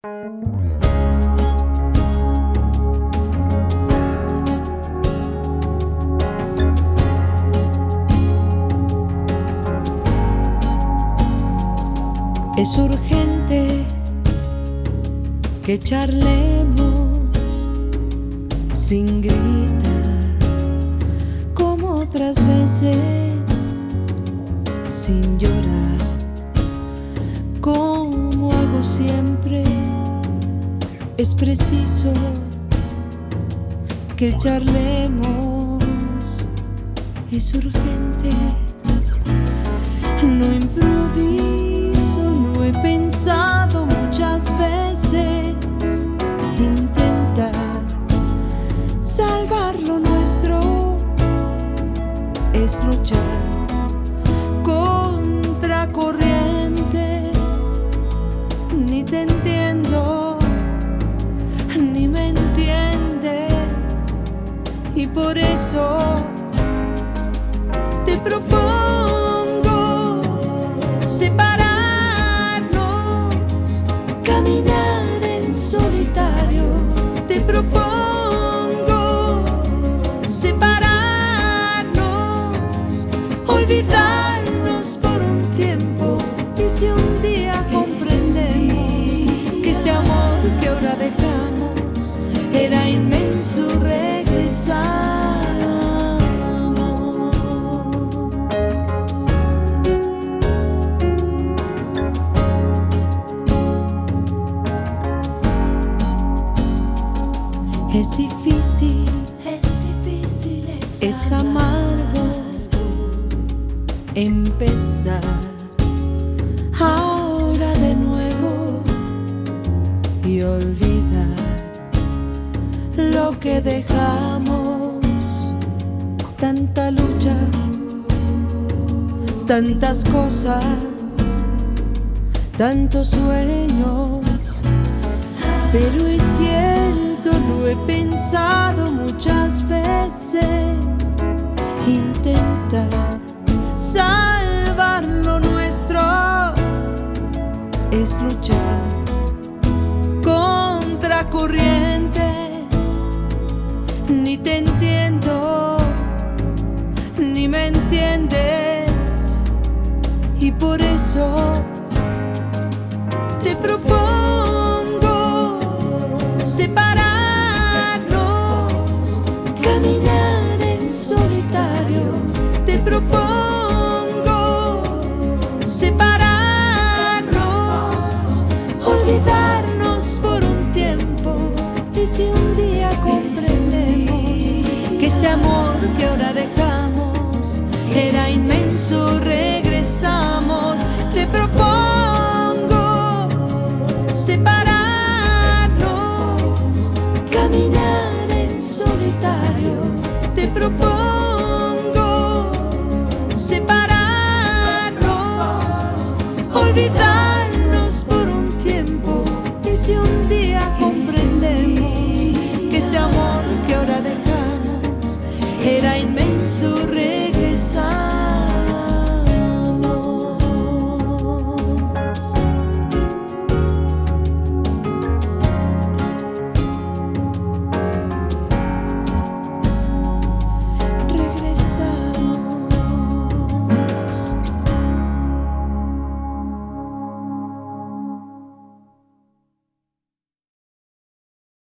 Es urgente que charlemos sin gritar, como otras veces, sin llorar, como hago siempre. Es preciso que charlemos, es urgente, no improviso, no he pensado muchas veces intentar salvar lo nuestro, es luchar contra corriente. Ni te entiendo, ni me entiendes, y por eso te propongo separarnos, caminar en solitario. Te propongo separarnos, olvidarnos por un tiempo. Y si un día comprendemos que este amor que ahora dejamos era inmenso, regresamos. Es difícil, es amargo empezar ahora de nuevo y olvidar lo que dejamos. Tanta lucha, tantas cosas, tantos sueños, pero es cierto, lo he pensado muchas veces. Intentar salvar lo nuestro es luchar contra corriente. Ni te entiendo, ni me entiendes, y por eso te propongo separarnos, caminar en solitario. Te propongo separarnos, olvidarnos por un tiempo. Y si un día comprendemos que este amor que ahora dejamos era inmenso, regresamos. Te propongo separarnos, caminar en solitario. Te propongo separarnos, olvidarnos por un tiempo. Y si un